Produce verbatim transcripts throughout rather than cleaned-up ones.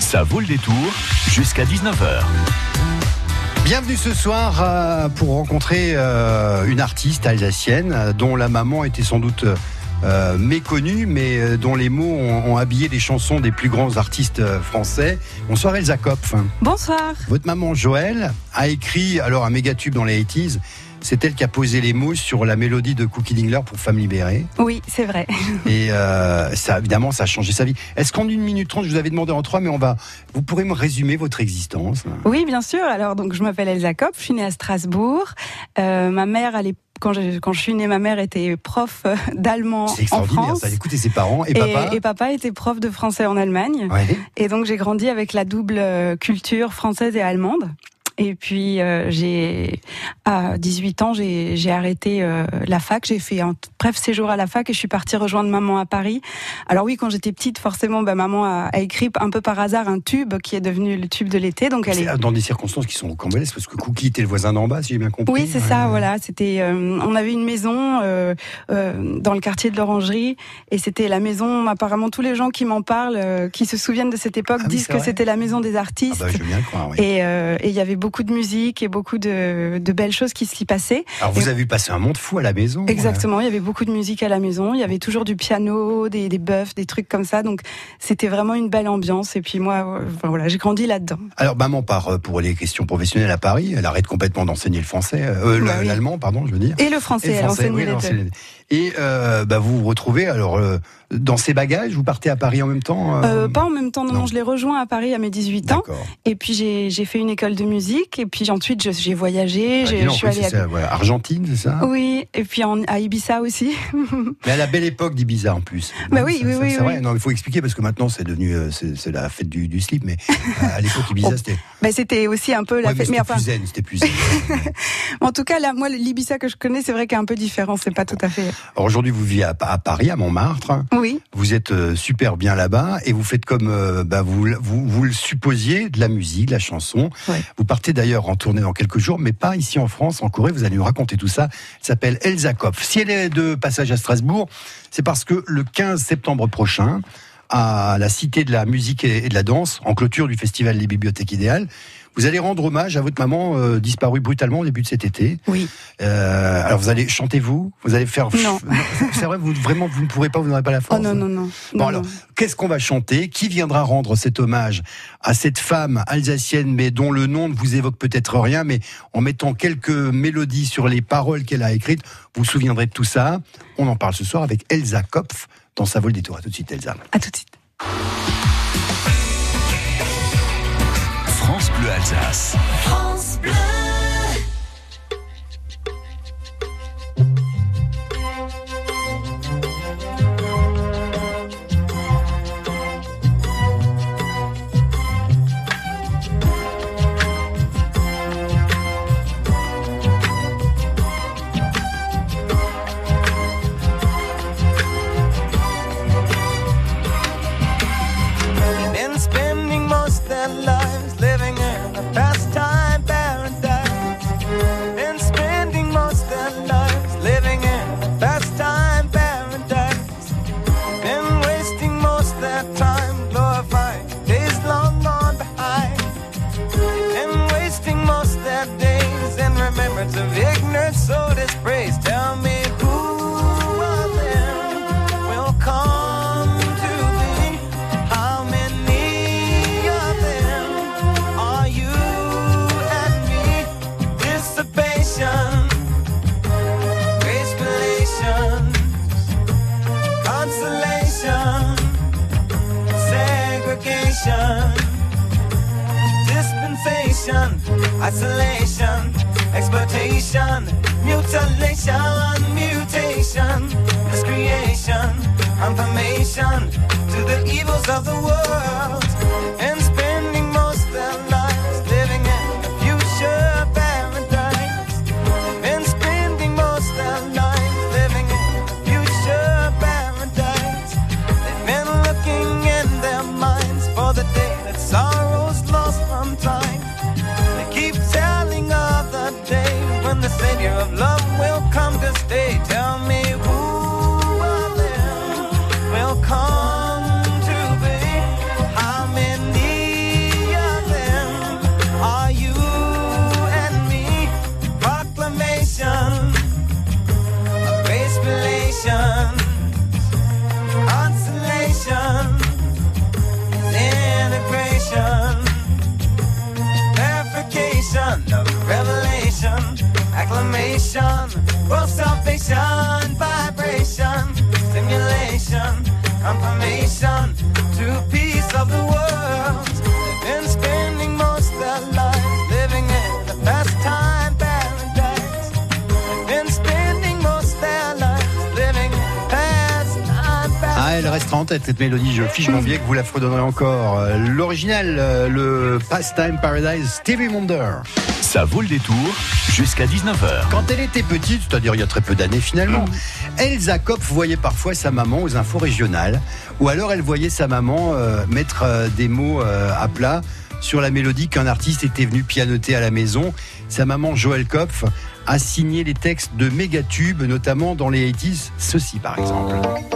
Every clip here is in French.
Ça vaut le détour jusqu'à dix-neuf heures. Bienvenue ce soir euh, pour rencontrer euh, une artiste alsacienne euh, dont la maman était sans doute euh, méconnue, mais euh, dont les mots ont, ont habillé les chansons des plus grands artistes euh, français. Bonsoir Elsa Kopf. Bonsoir. Votre maman Joëlle a écrit alors un méga tube dans les eighties. C'est elle qui a posé les mots sur la mélodie de Cookie Dingler pour Femme libérée. Oui, c'est vrai. Et euh, ça, évidemment, ça a changé sa vie. Est-ce qu'en une minute trente, je vous avais demandé en trois, mais on va, vous pourrez me résumer votre existence? Oui, bien sûr. Alors, donc, je m'appelle Elsa Kopf, je suis née à Strasbourg. Euh, ma mère, elle est Quand je, quand je suis née, ma mère était prof d'allemand en France. C'est extraordinaire, ça. Écoutez ses parents et, et papa. Et papa était prof de français en Allemagne. Ouais. Et donc, j'ai grandi avec la double culture française et allemande. Et puis, euh, j'ai, à dix-huit ans, j'ai, j'ai arrêté euh, la fac. J'ai fait un bref séjour à la fac et je suis partie rejoindre maman à Paris. Alors oui, quand j'étais petite, forcément, bah, maman a, a écrit un peu par hasard un tube qui est devenu le tube de l'été. Donc elle c'est est dans des circonstances qui sont rocambolesques, parce que Cookie était le voisin d'en bas, si j'ai bien compris. Oui, c'est ouais. ça, voilà. C'était, euh, on avait une maison euh, euh, dans le quartier de l'Orangerie, et c'était la maison. Apparemment, tous les gens qui m'en parlent, euh, qui se souviennent de cette époque, ah oui, disent que vrai. C'était la maison des artistes. Ah bah, je veux bien le croire, oui. Et euh, et il y avait beaucoup de musique et beaucoup de, de belles choses qui s'y passaient. Alors vous et, avez passé un monde fou à la maison. Exactement, ouais. Il y avait beaucoup de musique à la maison. Il y avait toujours du piano, des, des bœufs, des trucs comme ça. Donc c'était vraiment une belle ambiance. Et puis moi, euh, enfin, voilà, j'ai grandi là-dedans. Alors maman part pour les questions professionnelles à Paris. Elle arrête complètement d'enseigner le français, euh, bah, l'allemand, oui. pardon, je veux dire. Et le français. Et le français, elle enseignait oui, les deux. Et euh, bah, vous vous retrouvez alors euh, dans ces bagages. Vous partez à Paris en même temps. Euh, euh, pas en même temps, non, non. Je l'ai rejoint à Paris à mes dix-huit ans. Et puis j'ai, j'ai fait une école de musique. Et puis ensuite je, j'ai voyagé. Bah, j'ai, non, je suis oui, allée c'est à ça, voilà. Argentine, c'est ça? Oui. Et puis en, à Ibiza aussi. Mais à la belle époque d'Ibiza en plus. Bah oui, ça, oui, ça, oui. C'est oui. vrai. Non, il faut expliquer parce que maintenant c'est devenu euh, c'est, c'est la fête du, du slip. Mais à l'époque Ibiza oh. c'était. Bah, c'était aussi un peu la ouais, fête. Mais, mais c'était enfin. plus zen, c'était plus zen. En tout cas, là, moi, l'Ibiza que je connais, c'est vrai qu'il est un peu différent. C'est pas tout à fait. Alors aujourd'hui, vous vivez à, à Paris, à Montmartre. Oui. Vous êtes euh, super bien là-bas et vous faites comme euh, bah, vous, vous vous le supposiez, de la musique, de la chanson. Ouais. Vous partez d'ailleurs en tournée dans quelques jours, mais pas ici en France, en Corée. Vous allez nous raconter tout ça. Elle s'appelle Elsa Kopf. Si elle est de passage à Strasbourg, c'est parce que le quinze septembre prochain, à la Cité de la musique et de la danse, en clôture du festival des bibliothèques idéales, vous allez rendre hommage à votre maman euh, disparue brutalement au début de cet été. Oui. Euh, alors vous allez chanter vous, vous allez faire. Non. C'est vrai, vous vraiment vous ne pourrez pas, vous n'aurez pas la force. Oh non non non. Bon non, alors, non. qu'est-ce qu'on va chanter? Qui viendra rendre cet hommage à cette femme alsacienne, mais dont le nom ne vous évoque peut-être rien, mais en mettant quelques mélodies sur les paroles qu'elle a écrites, vous vous souviendrez de tout ça. On en parle ce soir avec Elsa Kopf dans Ça vaut le détour. À tout de suite, Elsa. À tout de suite. France Bleu Alsace. France Bleu. Been spending most of their lives living in a pastime paradise. Been spending most of their lives living in a pastime paradise. Been wasting most of their time glorifying days long gone behind. Been wasting most of their days in remembrance of ignorance so dispraised. Tell me who of them will come to be? How many of them are you and me? Dissipation, gracefulation, consolation, segregation, dispensation, isolation, exploitation, mutilation, mutation, miscreation, confirmation to the evils of the world, and spending most of their lives living in a future paradise, and spending most of their lives living in a future paradise. They've been looking in their minds for the day that sorrow's lost from time. They keep telling of the day when the Savior of love will come to stay. Tell me who of them will come to be? How many ça en tête, cette mélodie. Je fiche mon billet que vous la fredonnerez encore. L'original, le Pastime Paradise, Stevie Wonder. Ça vaut le détour jusqu'à dix-neuf heures. Quand elle était petite, c'est-à-dire il y a très peu d'années finalement, Elsa Kopf voyait parfois sa maman aux infos régionales, ou alors elle voyait sa maman euh, mettre euh, des mots euh, à plat sur la mélodie qu'un artiste était venu pianoter à la maison. Sa maman Joëlle Kopf a signé les textes de mégatubes, notamment dans les quatre-vingt-dix, ceci par exemple.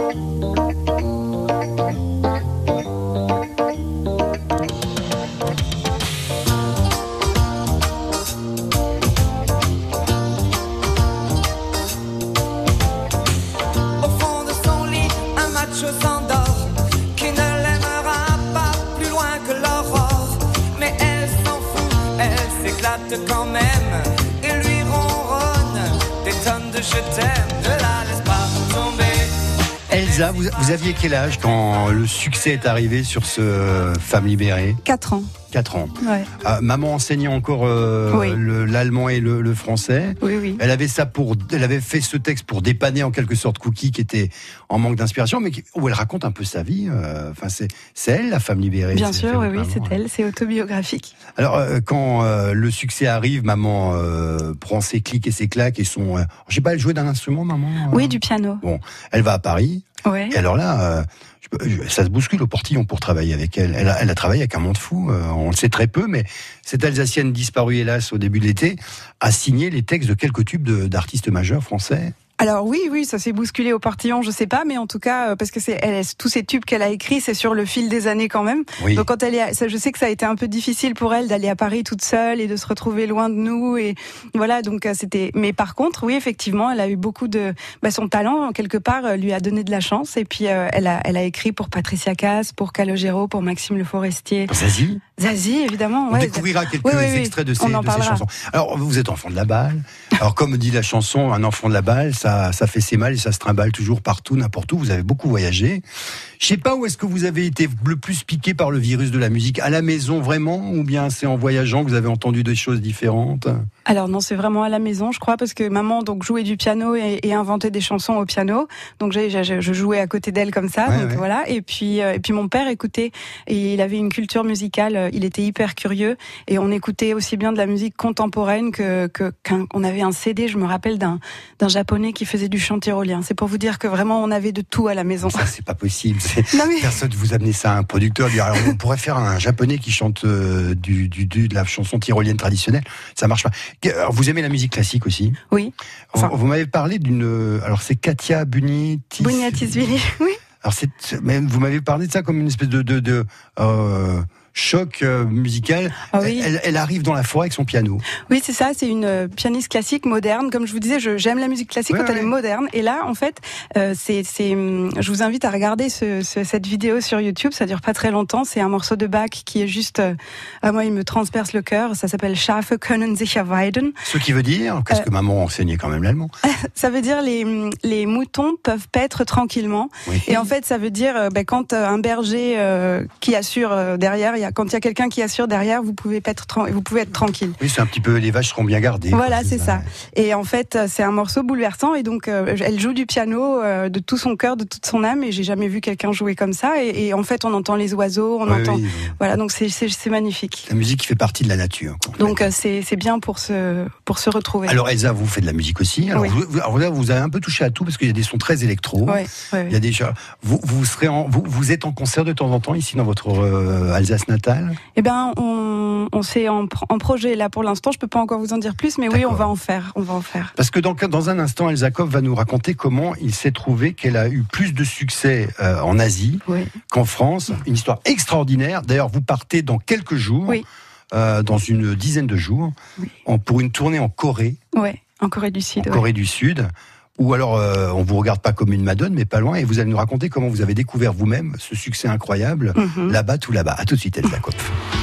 Quand même, et lui ronronne des tonnes de je t'aime, ne la laisse pas tomber. Elsa, vous, vous aviez quel âge quand le succès est arrivé sur ce Femme libérée ? Quatre ans. quatre ans. Ouais. Euh, maman enseignait encore euh, Oui. le, l'allemand et le, le français. Oui, oui. Elle avait ça pour, elle avait fait ce texte pour dépanner en quelque sorte Cookie qui était en manque d'inspiration, mais qui, où elle raconte un peu sa vie. euh, Enfin, c'est, c'est elle la femme libérée. Bien c'est, sûr, c'est oui, oui, maman, c'est hein. elle, c'est autobiographique. Alors, euh, quand euh, le succès arrive, maman euh, prend ses clics et ses claques et son. Euh, je sais pas, elle jouait d'un instrument, maman. euh Oui, du piano. Bon, elle va à Paris. Ouais. Et alors là, euh, je peux- je- ça se bouscule au portillon pour travailler avec elle. Elle a, elle a travaillé avec un monde fou. euh, on le sait très peu, mais cette Alsacienne disparue hélas au début de l'été a signé les textes de quelques tubes de- d'artistes majeurs français. Alors oui, oui, ça s'est bousculé au portillon, je sais pas, mais en tout cas, euh, parce que c'est elle, tous ces tubes qu'elle a écrits, c'est sur le fil des années quand même. Oui. Donc quand elle est, à- ça, je sais que ça a été un peu difficile pour elle d'aller à Paris toute seule et de se retrouver loin de nous et voilà. Donc euh, c'était. Mais par contre, oui, effectivement, elle a eu beaucoup de. Bah, son talent quelque part euh, lui a donné de la chance et puis euh, elle a, elle a écrit pour Patricia Cass, pour Calogero, pour Maxime Le Forestier, Zazie, Zazie évidemment. on Ouais. découvrira quelques Oui, oui, oui. extraits de ces, On en de ces parlera. chansons. Alors, vous êtes enfant de la balle. Alors, comme dit la chanson, un enfant de la balle, ça, ça fait ses mal et ça se trimballe toujours partout, n'importe où. Vous avez beaucoup voyagé. Je sais pas où est-ce que vous avez été le plus piqué par le virus de la musique. À la maison, vraiment? Ou bien c'est en voyageant que vous avez entendu des choses différentes? Alors non, c'est vraiment à la maison, je crois, parce que maman donc jouait du piano et, et inventait des chansons au piano. Donc j'ai, j'ai, je jouais à côté d'elle comme ça. Ouais, donc ouais. voilà. Et puis euh, et puis mon père écoutait et il avait une culture musicale. euh, Il était hyper curieux et on écoutait aussi bien de la musique contemporaine que que qu'un, on avait un C D. Je me rappelle d'un d'un japonais qui faisait du chant tyrolien. C'est pour vous dire que vraiment on avait de tout à la maison. Ça, c'est pas possible. C'est... Non mais Personne vous amenez ça à un producteur. Dire, alors, on pourrait faire un japonais qui chante euh, du, du, du, de la chanson tyrolienne traditionnelle. Ça marche pas. Alors, vous aimez la musique classique aussi? oui. Enfin, Vous, vous m'avez parlé d'une. Alors, c'est Katia Buniatis. Buniatisvili, oui. Alors, c'est, c'est- mais vous m'avez parlé de ça comme une espèce de, de, de euh, choc euh, musical. Ah oui. Elle, elle arrive dans la forêt avec son piano. Oui, c'est ça, c'est une euh, pianiste classique moderne. Comme je vous disais, je, j'aime la musique classique Ouais, quand elle ouais. est moderne. Et là, en fait, euh, c'est, c'est, hum, je vous invite à regarder ce, ce, cette vidéo sur YouTube. Ça dure pas très longtemps. C'est un morceau de Bach qui est juste, euh, à moi, il me transperce le cœur. Ça s'appelle Schafe können sich erweiden. Ce qui veut dire, parce Euh, que maman enseignait quand même l'allemand. Ça veut dire les, hum, les moutons peuvent paître tranquillement. Oui. Et en fait, ça veut dire euh, ben, quand euh, un berger euh, qui assure euh, derrière, il y a, quand il y a quelqu'un qui assure derrière, vous pouvez être, tran- vous pouvez être tranquille. Oui, c'est un petit peu, les vaches seront bien gardées. Voilà, quoi, c'est ça. Et en fait, euh, c'est un morceau bouleversant. Et donc, euh, elle joue du piano euh, de tout son cœur, de toute son âme. Et j'ai jamais vu quelqu'un jouer comme ça. Et, et en fait, on entend les oiseaux, on Oui, entend. oui, oui. Voilà, donc c'est, c'est, c'est magnifique. La musique qui fait partie de la nature. quoi. Donc euh, c'est, c'est bien pour se, pour se retrouver. Alors Elsa, vous faites de la musique aussi. Alors, Oui. vous, vous- alors là, vous avez un peu touché à tout parce qu'il y a des sons très électro. Ouais, ouais, Il y a des choses- vous, vous serez en, vous, vous êtes en concert de temps en temps ici dans votre euh, Alsace natale. Eh ben, on, on s'est en, pro- en projet là pour l'instant. Je peux pas encore vous en dire plus, mais oui, D'accord. on va en faire. On va en faire. Parce que dans, dans un instant, Elsa Kopf va nous raconter comment il s'est trouvé qu'elle a eu plus de succès euh, en Asie Oui. qu'en France. Une histoire extraordinaire. D'ailleurs, vous partez dans quelques jours, Oui. euh, dans une dizaine de jours, Oui. en- pour une tournée en Corée, Ouais. En Corée du Sud. en ouais. Corée du Sud. Ou alors, euh, on vous regarde pas comme une madone, mais pas loin, et vous allez nous raconter comment vous avez découvert vous-même ce succès incroyable, Mhm. là-bas, tout là-bas. À tout de suite, Elsa Kopf.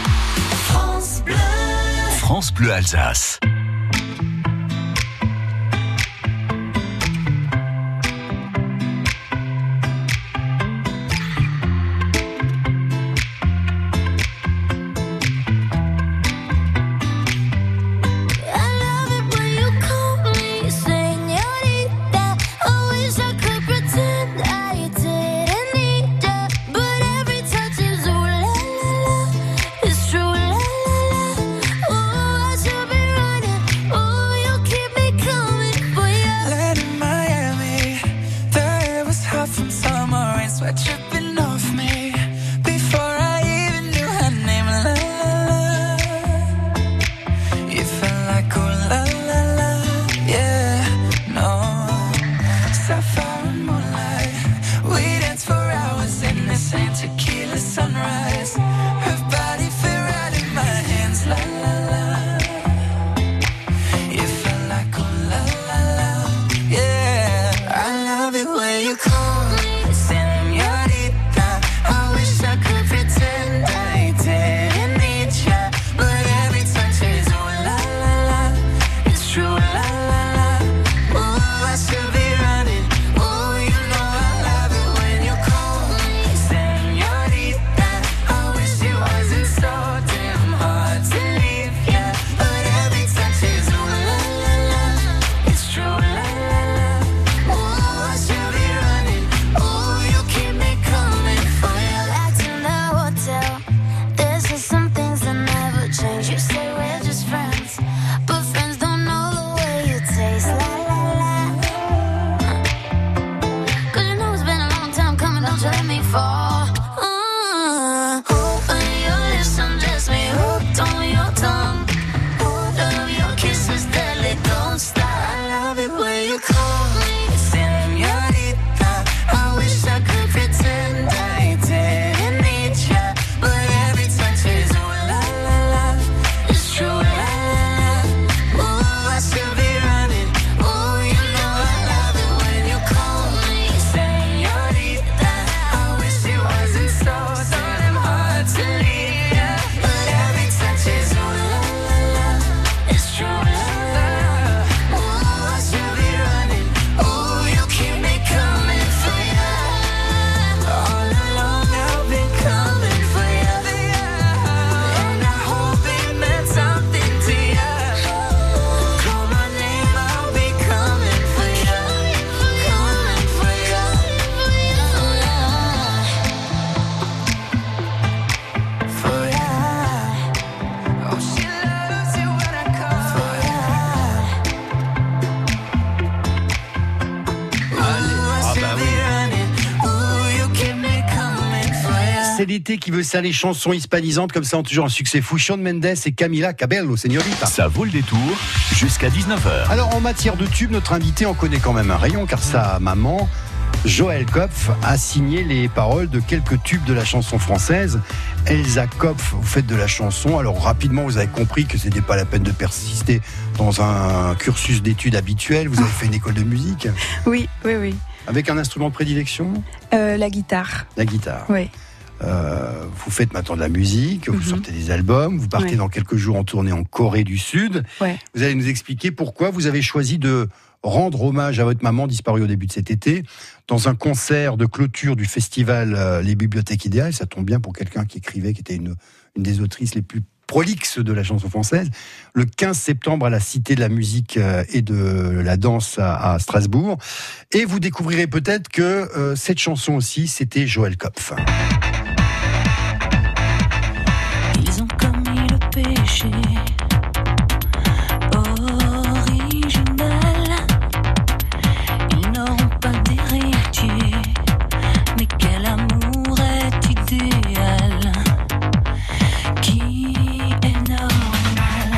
France Bleu. France Bleu Alsace. Señorita, I wish I could pretend I didn't need ya. T qui veut ça, les chansons hispanisantes comme ça ont toujours un succès fou. Shawn Mendes et Camila Cabello, señorita. Ça vaut le détour jusqu'à dix-neuf heures. Alors en matière de tube, notre invité en connaît quand même un rayon car sa maman, Joëlle Kopf, a signé les paroles de quelques tubes de la chanson française. Elsa Kopf, vous faites de la chanson. Alors rapidement, vous avez compris que c'était pas la peine de persister dans un cursus d'études habituel. Vous avez fait une école de musique. Oui, oui, oui. Avec un instrument de prédilection ? Euh, la guitare. La guitare. Oui. Euh, vous faites maintenant de la musique, vous Mm-hmm. sortez des albums, vous partez Ouais. dans quelques jours en tournée en Corée du Sud. Ouais. Vous allez nous expliquer pourquoi vous avez choisi de rendre hommage à votre maman disparue au début de cet été dans un concert de clôture du festival euh, Les Bibliothèques Idéales. Ça tombe bien pour quelqu'un qui écrivait, qui était une, une des autrices les plus prolixes de la chanson française. Le quinze septembre à la Cité de la musique euh, et de la danse à, à Strasbourg. Et vous découvrirez peut-être que euh, cette chanson aussi, c'était Joëlle Kopf. Ils ont commis le péché original. Ils n'auront pas d'héritier, mais quel amour est idéal, qui est normal.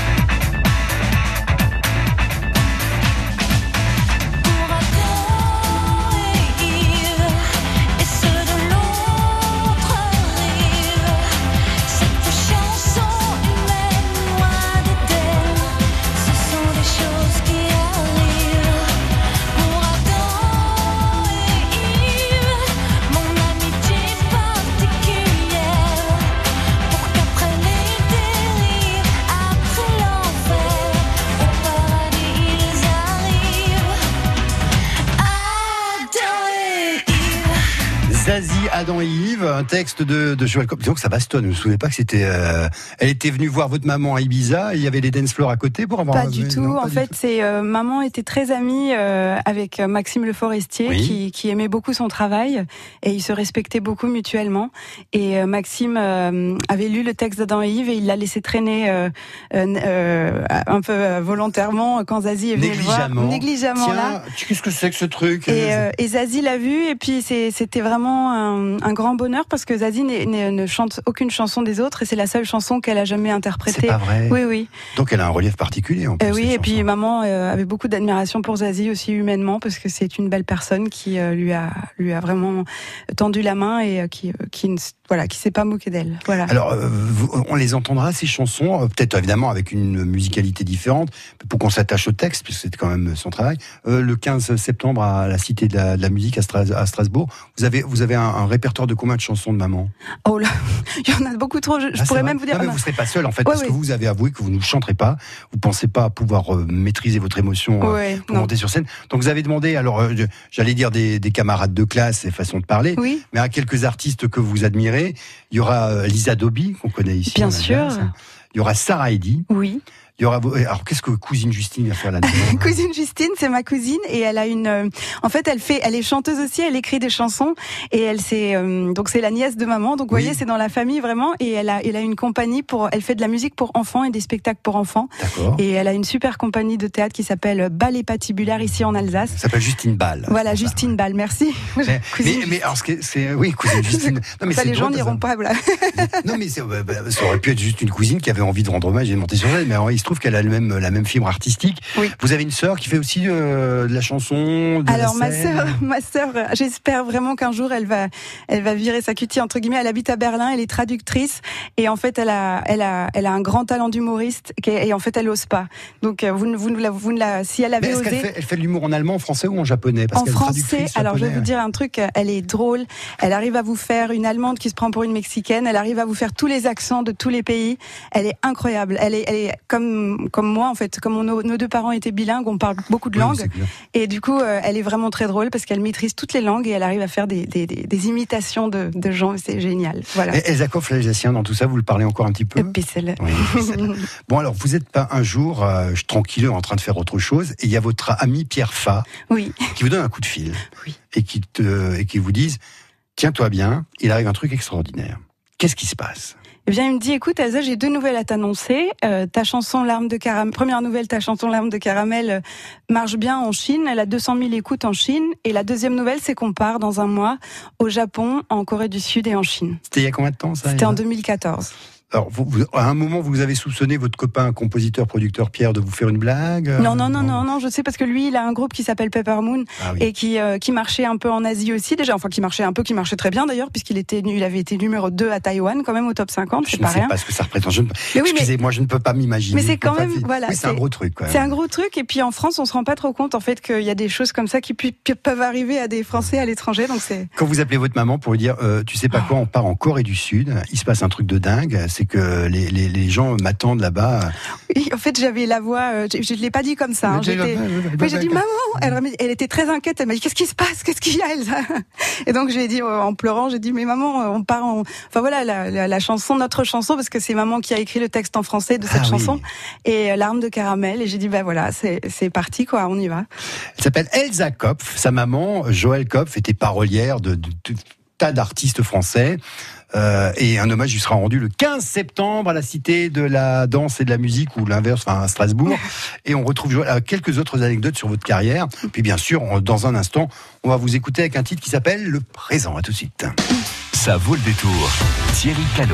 Pour Adam et Ève, et ceux de l'autre rive, cette chanson humaine, loin d'Éden, ce sont des choses qui arrivent. Pour Adam et Ève, mon amitié particulière, pour qu'après les dérives, après l'enfer, au paradis ils arrivent. Adam et Ève. Zazie, Adam et Yves, un texte de, de Joëlle Kopf. Disons que ça bastonne. Vous ne vous souvenez pas que c'était. Euh, elle était venue voir votre maman à Ibiza et il y avait les dance floors à côté pour avoir. Pas du tout. Non, pas En du fait, tout. c'est euh, maman était très amie euh, avec euh, Maxime Le Forestier, Oui. qui, qui aimait beaucoup son travail et ils se respectaient beaucoup mutuellement. Et euh, Maxime euh, avait lu le texte d'Adam et Ève et il l'a laissé traîner euh, euh, euh, un peu euh, volontairement quand Zazie est venue le voir. Négligemment. Négligemment là. Tiens, qu'est-ce que c'est que ce truc Et, euh, et Zazie l'a vu et puis c'est, c'était vraiment un, un grand bonheur parce que Zazie n'est- n'est- ne chante aucune chanson des autres et c'est la seule chanson qu'elle a jamais C'est interprétée. pas vrai. Oui, oui. Donc elle a un relief particulier en plus. Euh, oui, cette et puis chanson. maman euh, avait beaucoup d'admiration pour Zazie aussi humainement parce que c'est une belle personne qui euh, lui a lui a vraiment tendu la main et euh, qui euh, qui ne s- voilà qui s'est pas moqué d'elle. Voilà. Alors, euh, vous- on les entendra, ces chansons, euh, peut-être évidemment avec une musicalité différente, pour qu'on s'attache au texte, puisque c'était quand même son travail. Euh, le quinze septembre à la Cité de la, de la musique à, Stras- à Strasbourg, vous avez, vous avez un, un répertoire de combien de chansons de maman ? Oh là, il y en a beaucoup trop. Je, je Ah, c'est pourrais vrai. même vous dire. Non, mais non. vous ne serez pas seul en fait, Ouais, parce ouais. que vous avez avoué que vous ne chanterez pas, vous ne pensez pas pouvoir euh, maîtriser votre émotion euh, Ouais, pour non. monter sur scène. Donc vous avez demandé, alors euh, j'allais dire des, des camarades de classe et façon de parler, Oui, mais à quelques artistes que vous admirez. Il y aura euh, Lisa Doby, qu'on connaît ici. bien en sûr. Alsace. Il y aura Sarah Eddy. Oui. Il y aura. Alors qu'est-ce que cousine Justine va faire là-dedans ? Cousine Justine, c'est ma cousine et elle a une. euh, en fait, elle fait, elle est chanteuse aussi. Elle écrit des chansons et elle c'est euh, donc c'est la nièce de maman. Donc vous Oui. voyez, c'est dans la famille vraiment. Et elle a, elle a une compagnie pour. Elle fait de la musique pour enfants et des spectacles pour enfants. D'accord. Et elle a une super compagnie de théâtre qui s'appelle Ballet Patibulaire ici en Alsace. Ça s'appelle Justine Ball. Voilà, C'est ça. Justine Ball, merci. Mais, Cousine mais, mais alors, ce que c'est, oui, cousine Justine. Non, mais Ça, c'est les gens drôle, n'iront parce pas, voilà. que- Non, mais c'est- bah, bah, ça aurait pu être juste une cousine qui avait envie de rendre hommage et de monter sur scène. Mais alors, il se trouve qu'elle a le même, la même fibre artistique. Oui. Vous avez une sœur qui fait aussi euh, de la chanson. De Alors la ma scène. sœur, ma sœur, euh, j'espère vraiment qu'un jour elle va, elle va virer sa cutie entre guillemets. Elle habite à Berlin, elle est traductrice et en fait elle a, elle a, elle a un grand talent d'humoriste qui est- et en fait elle ose pas. Donc euh, vous ne, vous ne la, vous ne la, si elle Mais avait est-ce qu'elle osé. fait, elle fait de l'humour en allemand, en français ou en japonais? Parce En qu'elle est français, traductrice alors je vais japonais, vous dire un truc, elle est drôle, elle arrive à vous faire une allemande qui se prend pour une mexicaine, elle arrive à vous faire tous les accents de tous les pays, elle est incroyable, elle est, elle est comme, comme moi en fait, comme nos, nos deux parents étaient bilingues, on parle beaucoup de Oui, langues, c'est clair. et du coup euh, elle est vraiment très drôle parce qu'elle maîtrise toutes les langues et elle arrive à faire des, des, des, des imitations de, de gens, c'est génial, voilà. Et Elsa Kopf, l'Alsacien, dans tout ça, vous le parlez encore un petit peu? Et puis c'est le- Oui, c'est là. Bon, alors, vous n'êtes pas un jour euh, tranquille en train de faire autre chose, et il y a votre ami Pierre Fa Oui, qui vous donne un coup de fil Oui. et qui te, et qui vous dise, tiens-toi bien, il arrive un truc extraordinaire. Qu'est-ce qui se passe? Eh bien, il me dit, écoute, Elsa, j'ai deux nouvelles à t'annoncer. Euh, ta chanson Larmes de caramel, première nouvelle, ta chanson Larmes de caramel euh, marche bien en Chine. Elle a deux cent mille écoutes en Chine. Et la deuxième nouvelle, c'est qu'on part dans un mois au Japon, en Corée du Sud et en Chine. C'était il y a combien de temps, ça? C'était en deux mille quatorze. Alors, vous, vous, à un moment, vous avez soupçonné votre copain, compositeur, producteur Pierre, de vous faire une blague? Non, non, non, non, non, je sais parce que lui, il a un groupe qui s'appelle Pepper Moon Ah oui. et qui euh, qui marchait un peu en Asie aussi déjà, enfin qui marchait un peu, qui marchait très bien d'ailleurs puisqu'il était, il avait été numéro deux à Taïwan quand même au top cinquante, c'est Je pas ne sais rien. pas ce que ça représente. Je ne... Mais oui, mais- Excusez-moi, je ne peux pas m'imaginer. Mais c'est Je peux quand pas- même, voilà, Oui, c'est un c'est- gros truc. Quand même. C'est un gros truc et puis en France, on se rend pas trop compte en fait qu'il y a des choses comme ça qui pu- peuvent arriver à des Français à l'étranger, donc c'est. Quand vous appelez votre maman pour lui dire, euh, tu sais pas quoi, on part en Corée du Sud, il se passe un truc de dingue, c'est que les, les, les gens m'attendent là-bas. Oui, en fait, j'avais la voix, euh, je, je l'ai pas dit comme ça. Hein, Mais j'ai- j'étais- mais j'ai dit maman. Elle, elle était très inquiète. Elle m'a dit qu'est-ce qui se passe, qu'est-ce qu'il y a, Elsa? Et donc j'ai dit euh, en pleurant, j'ai dit mais maman, on part en. Enfin voilà la, la, la chanson, notre chanson, parce que c'est maman qui a écrit le texte en français de cette Ah oui. chanson et euh, Larmes de caramel. Et j'ai dit bah voilà, c'est c'est parti quoi, on y va. Elle s'appelle Elsa Kopf. Sa maman, Joëlle Kopf, était parolière de, de, de tas d'artistes français. Euh, et un hommage lui sera rendu le quinze septembre à la Cité de la Danse et de la Musique, ou l'inverse, enfin à Strasbourg. Et on retrouve Joëlle, euh, quelques autres anecdotes sur votre carrière. Puis bien sûr, on- dans un instant, on va vous écouter avec un titre qui s'appelle Le Présent. À tout de suite. Ça vaut le détour. Thierry Callot.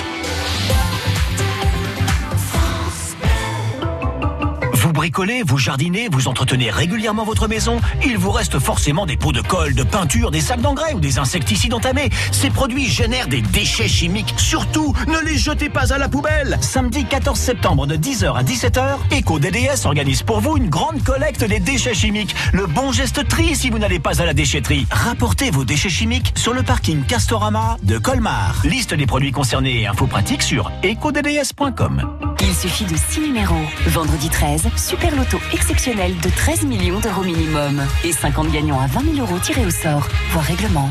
Vous bricolez, vous jardinez, vous entretenez régulièrement votre maison, il vous reste forcément des pots de colle, de peinture, des sacs d'engrais ou des insecticides entamés. Ces produits génèrent des déchets chimiques. Surtout, ne les jetez pas à la poubelle. Samedi quatorze septembre de dix heures à dix-sept heures, EcoDDS D D S organise pour vous une grande collecte des déchets chimiques. Le bon geste tri si vous n'allez pas à la déchetterie. Rapportez vos déchets chimiques sur le parking Castorama de Colmar. Liste des produits concernés et infos pratiques sur eco d d s point com. Il suffit de six numéros. Vendredi treize, super loto exceptionnel de treize millions d'euros minimum. Et cinquante gagnants à vingt mille euros tirés au sort. Voir règlement.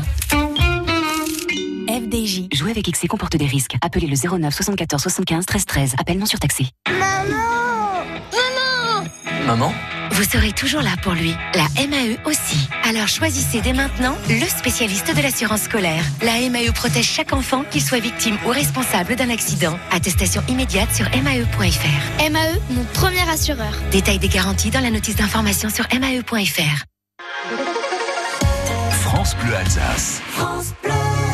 F D J. Jouer avec excès comporte des risques. Appelez le zéro neuf soixante-quatorze soixante-quinze treize treize. Appel non surtaxé. Maman, Vous serez toujours là pour lui. La M A E aussi. Alors choisissez dès maintenant le spécialiste de l'assurance scolaire. La M A E protège chaque enfant, qu'il soit victime ou responsable d'un accident. Attestation immédiate sur M A E point F R. M A E, mon premier assureur. Détail des garanties dans la notice d'information sur M A E point F R. France Bleu Alsace. France Bleu.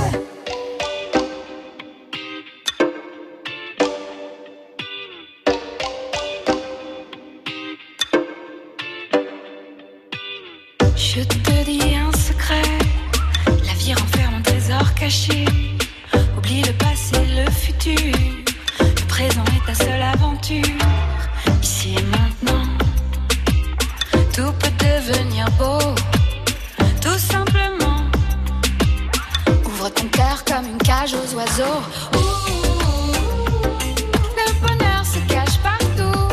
Je te dis un secret, la vie renferme un trésor caché. Oublie le passé, le futur, le présent est ta seule aventure. Ici et maintenant, tout peut devenir beau, tout simplement. Ouvre ton cœur comme une cage aux oiseaux. Ouh, le bonheur se cache partout.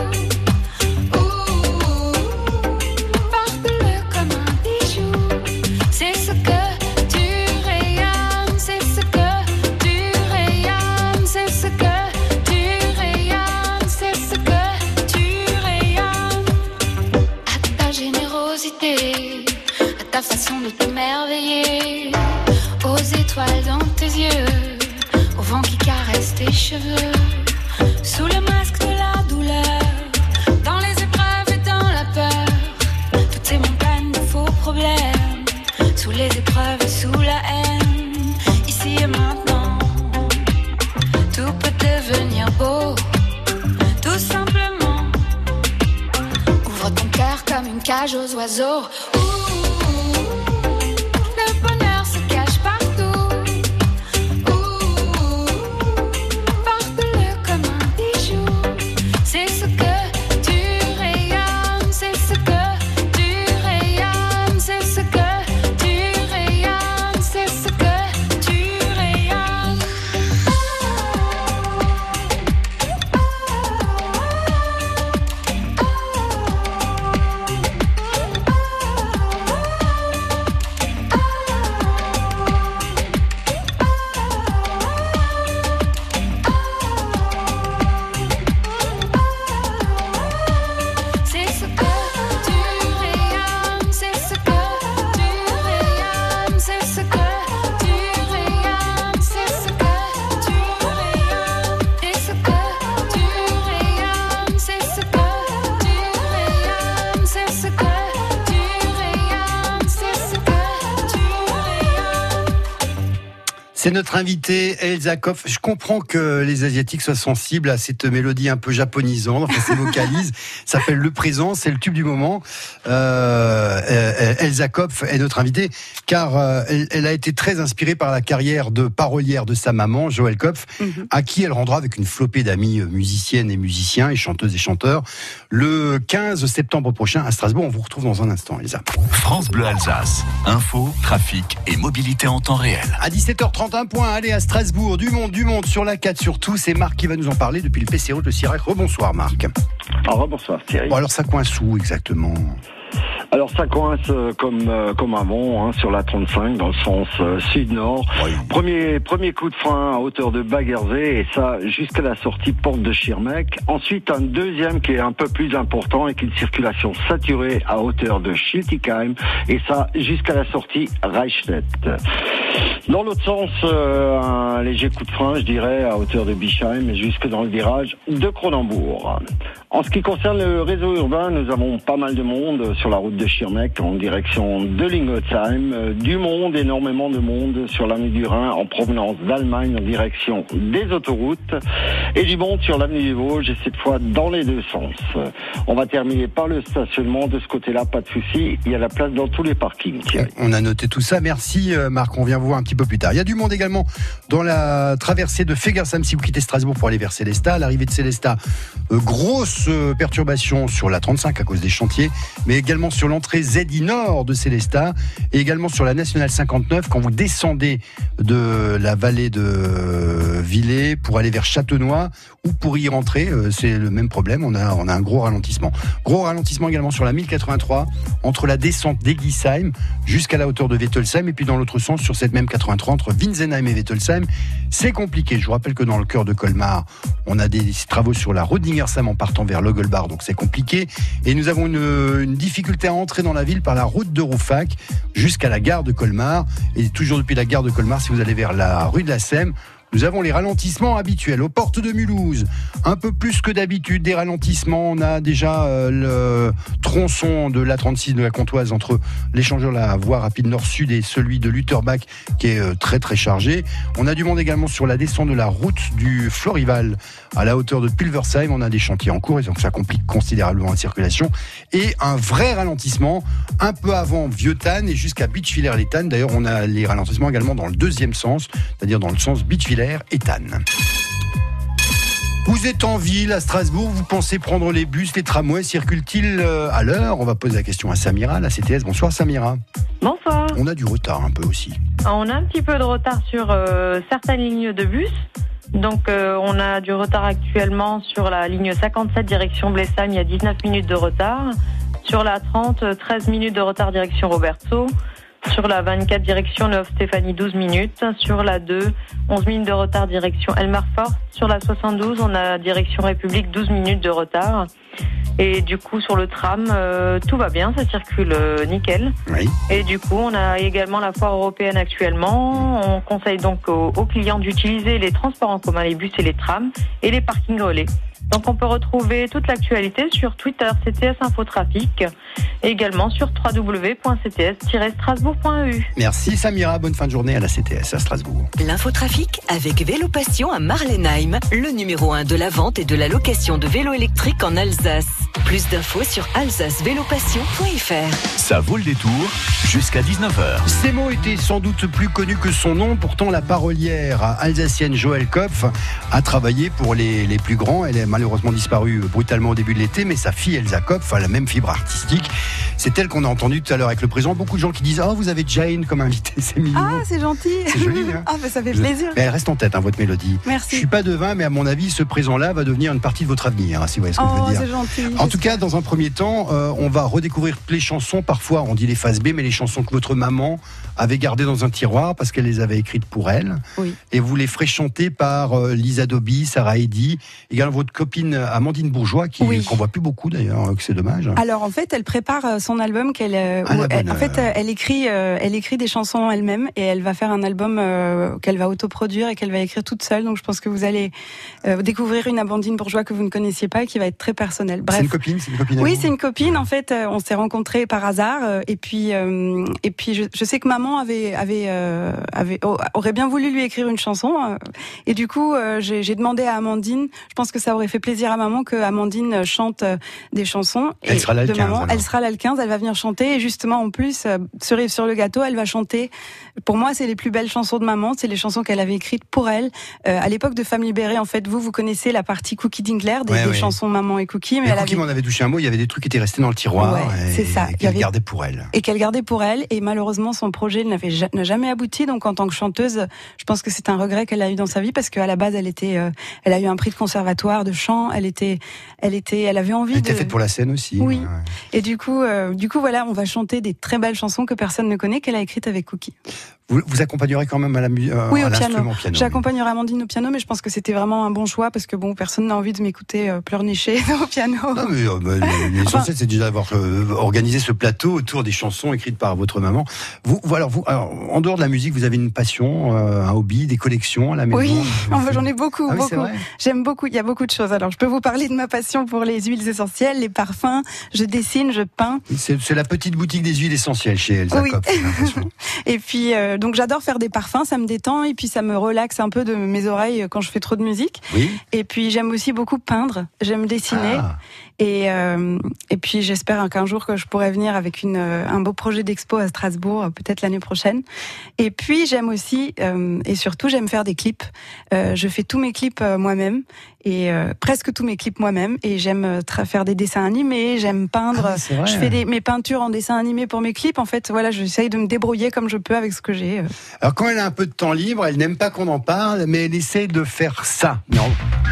Ouh, porte-le comme un bijou. C'est ce que tu rayonnes, c'est ce que tu rayonnes, c'est ce que tu rayonnes, c'est ce que tu rayonnes. À ta générosité, à ta façon de t'émerveiller, aux étoiles dans tes yeux, au vent qui caresse tes cheveux, sous le masque de la douleur, dans les épreuves et dans la peur, toutes ces montagnes de faux problèmes, sous les épreuves et sous la haine, ici et maintenant, tout peut devenir beau, tout simplement. Ouvre ton cœur comme une cage aux oiseaux. Ouh, le bonheur se cache partout. Ouh, porte-le comme un bijou. C'est ce que tu rayonnes, c'est ce que tu rayonnes, c'est ce que tu rayonnes, c'est ce que tu rayonnes. C'est notre invitée Elsa Koff. Je comprends que les Asiatiques soient sensibles à cette mélodie un peu japonisante, enfin ces vocalises. Ça s'appelle Le Présent, c'est le tube du moment. Euh, Elsa Koff est notre invitée car euh, elle, elle a été très inspirée par la carrière de parolière de sa maman, Joël Koff, mm-hmm. à qui elle rendra avec une flopée d'amis musiciennes et musiciens et chanteuses et chanteurs le quinze septembre prochain à Strasbourg. On vous retrouve dans un instant, Elsa. France Bleu Alsace. Info, trafic et mobilité en temps réel. À dix-sept heures trente, un point, allez à Strasbourg, du monde, du monde sur la quatre surtout. C'est Marc qui va nous en parler depuis le P C O de Sirac. Rebonsoir Marc. Ah, rebonsoir Thierry. Bon, alors ça coince où exactement ? Alors ça coince euh, comme euh, comme avant hein, sur la trente-cinq dans le sens euh, sud-nord. Oui. Premier premier coup de frein à hauteur de Baguerzé et ça jusqu'à la sortie porte de Schirmeck. Ensuite un deuxième qui est un peu plus important avec une circulation saturée à hauteur de Schiltigheim et ça jusqu'à la sortie Reichstätt. Dans l'autre sens, euh, un léger coup de frein, je dirais, à hauteur de Bischheim et jusque dans le virage de Cronenbourg. En ce qui concerne le réseau urbain, nous avons pas mal de monde sur la route de Schirmeck en direction de Lingolsheim. Euh, du monde, énormément de monde sur l'avenue du Rhin en provenance d'Allemagne en direction des autoroutes. Et du monde sur l'avenue du Vosges et cette fois dans les deux sens. On va terminer par le stationnement. De ce côté-là, pas de souci. Il y a la place dans tous les parkings. On a noté tout ça. Merci Marc. On vient vous voir un petit peu plus tard. Il y a du monde également dans la traversée de Fegersheim si vous quittez Strasbourg pour aller vers Célestat. À l'arrivée de Célestat, euh, grosse euh, perturbation sur la trente-cinq à cause des chantiers, mais également sur l'entrée Z I Nord de Célestat et également sur la nationale cinquante-neuf quand vous descendez de la vallée de Villers pour aller vers Châtenois ou pour y rentrer, euh, c'est le même problème. On a, on a un gros ralentissement. Gros ralentissement également sur la mille quatre-vingt-trois entre la descente d'Egisheim jusqu'à la hauteur de Wettelsheim et puis dans l'autre sens sur cette même quatre-vingt-trois entre Winsenheim et Wettelsheim. C'est compliqué. Je vous rappelle que dans le cœur de Colmar, on a des travaux sur la Rodingersheim en partant vers Logelbach, donc c'est compliqué. Et nous avons une, une difficulté à entrer dans la ville par la route de Rouffach jusqu'à la gare de Colmar. Et toujours depuis la gare de Colmar, si vous allez vers la rue de la Sème, nous avons les ralentissements habituels. Aux portes de Mulhouse, un peu plus que d'habitude, des ralentissements. On a déjà euh, le tronçon de l'A trente-six de la Comtoise entre l'échangeur, la voie rapide nord-sud et celui de Lutterbach qui est euh, très très chargé. On a du monde également sur la descente de la route du Florival à la hauteur de Pulversheim. On a des chantiers en cours et donc ça complique considérablement la circulation. Et un vrai ralentissement un peu avant Vieux-Tannes et jusqu'à Bitschwiller-les-Tannes. D'ailleurs, on a les ralentissements également dans le deuxième sens, c'est-à-dire dans le sens Bitschwiller et Tannes. Vous êtes en ville à Strasbourg, vous pensez prendre les bus, les tramways, circulent-ils à l'heure ? On va poser la question à Samira, la C T S. Bonsoir Samira. Bonsoir. On a du retard un peu aussi. On a un petit peu de retard sur euh, certaines lignes de bus. Donc euh, on a du retard actuellement sur la ligne cinquante-sept direction Blessheim, il y a dix-neuf minutes de retard. Sur la trente, treize minutes de retard direction Robertsau. Sur la vingt-quatre direction Neuve-Stéphanie, douze minutes. Sur la deux, onze minutes de retard direction Elmerfort. Sur la soixante-douze, on a direction République, douze minutes de retard. Et du coup, sur le tram, euh, tout va bien, ça circule euh, nickel. Oui. Et du coup, on a également la foire européenne actuellement. On conseille donc aux, aux clients d'utiliser les transports en commun, les bus et les trams, et les parkings relais. Donc on peut retrouver toute l'actualité sur Twitter C T S Infotrafic et également sur w w w point c t s tiret strasbourg point e u. Merci Samira, bonne fin de journée à la C T S à Strasbourg. L'infotrafic avec Vélo Passion à Marlenheim, le numéro un de la vente et de la location de vélos électriques en Alsace. Plus d'infos sur alsace vélo passion point f r. Ça vaut le détour jusqu'à dix-neuf heures. Ces mots étaient sans doute plus connus que son nom, pourtant la parolière alsacienne Joël Koff a travaillé pour les, les plus grands. Elle est malheureusement disparue brutalement au début de l'été, mais sa fille Elsa Koff a la même fibre artistique. C'est elle qu'on a entendue tout à l'heure avec le président. Beaucoup de gens qui disent « Oh, vous avez Jane comme invité, c'est mignon. » Ah, c'est gentil. C'est joli, hein. Ah, bah, ça fait plaisir. Mais elle reste en tête, hein, votre mélodie. Merci. Je suis pas devin, mais à mon avis, ce présent-là va devenir une partie de votre avenir, hein, si vous voyez ce que oh, je veux dire. C'est gentil. En tout cas, dans un premier temps, euh, on va redécouvrir toutes les chansons. Parfois, on dit les phases B, mais les chansons que votre maman avait gardées dans un tiroir parce qu'elle les avait écrites pour elle. Oui. Et vous les ferez chanter par euh, Lisa Doby, Sarah Eddy, également votre copine Amandine Bourgeois, qui oui. qu'on voit plus beaucoup d'ailleurs, que c'est dommage. Alors en fait, elle prépare son album qu'elle, euh, ah, où elle, bonne, en fait, elle écrit, euh, elle écrit des chansons elle-même et elle va faire un album euh, qu'elle va autoproduire et qu'elle va écrire toute seule. Donc je pense que vous allez euh, découvrir une Amandine Bourgeois que vous ne connaissiez pas et qui va être très personnelle. Bref. C'est une copine, c'est une copine. Oui, c'est une copine. En fait, on s'est rencontrés par hasard euh, et puis euh, et puis je, je sais que maman maman avait avait euh, avait aurait bien voulu lui écrire une chanson euh, et du coup euh, j'ai, j'ai demandé à Amandine. Je pense que ça aurait fait plaisir à maman que Amandine chante euh, des chansons. Elle et sera là le de quinze, maman. alors. Elle sera là le quinze. Elle va venir chanter et justement en plus euh, cerise sur le gâteau, elle va chanter. Pour moi, c'est les plus belles chansons de maman. C'est les chansons qu'elle avait écrites pour elle euh, à l'époque de Femme libérée. En fait, vous vous connaissez la partie Cookie Dinkler des, Ouais, des ouais. chansons maman et Cookie, mais Mais elle Cookie avait m'en avait touché un mot, il y avait des trucs qui étaient restés dans le tiroir Ouais, et, c'est ça. et Il y qu'elle avait- gardait pour elle. et qu'elle gardait pour elle. Et malheureusement, son projet n'avait ja- n'a jamais abouti. Donc, en tant que chanteuse, je pense que c'est un regret qu'elle a eu dans sa vie parce qu'à la base, elle était, euh, elle a eu un prix de conservatoire de chant. Elle était, elle était, elle avait envie Elle de. était faite pour la scène aussi. Oui. Ouais, ouais. Et du coup, euh, du coup, voilà, on va chanter des très belles chansons que personne ne connaît qu'elle a écrites avec Cookie. Vous, vous accompagnerez quand même à la mu- euh, Oui, à au piano. l'instrument piano. J'accompagnerai Amandine au piano, mais je pense que c'était vraiment un bon choix parce que bon, personne n'a envie de m'écouter euh, pleurnicher au piano. Non, mais euh, bah, l'essentiel, Enfin- c'est déjà d'avoir euh, organisé ce plateau autour des chansons écrites par votre maman. Vous, vous, alors, vous, alors, en dehors de la musique, vous avez une passion, euh, un hobby, des collections à la maison. Oui, Vous enfin, faites- j'en ai beaucoup, Ah oui, c'est beaucoup. vrai. J'aime beaucoup, il y a beaucoup de choses. Alors, je peux vous parler de ma passion pour les huiles essentielles, les parfums. Je dessine, je peins. C'est, c'est la petite boutique des huiles essentielles chez Elsa Oui. Kopp, j'ai l'impression. Et puis, euh, donc, j'adore faire des parfums, ça me détend et puis ça me relaxe un peu de mes oreilles quand je fais trop de musique. Oui. Et puis, j'aime aussi beaucoup peindre. J'aime dessiner. Ah. Et, euh, et puis, j'espère qu'un jour que je pourrai venir avec une, euh, un beau projet d'expo à Strasbourg, euh, peut-être l'année prochaine. Et puis, j'aime aussi, euh, et surtout, j'aime faire des clips. Euh, je fais tous mes clips euh, moi-même. Et euh, presque tous mes clips moi-même. Et j'aime euh, tra- faire des dessins animés, j'aime peindre. Ah oui, c'est vrai. Je fais des, mes peintures en dessin animé pour mes clips. En fait, voilà, j'essaye de me débrouiller comme je peux avec ce que j'ai. euh. Alors, quand elle a un peu de temps libre, elle n'aime pas qu'on en parle, mais elle essaie de faire ça. Non.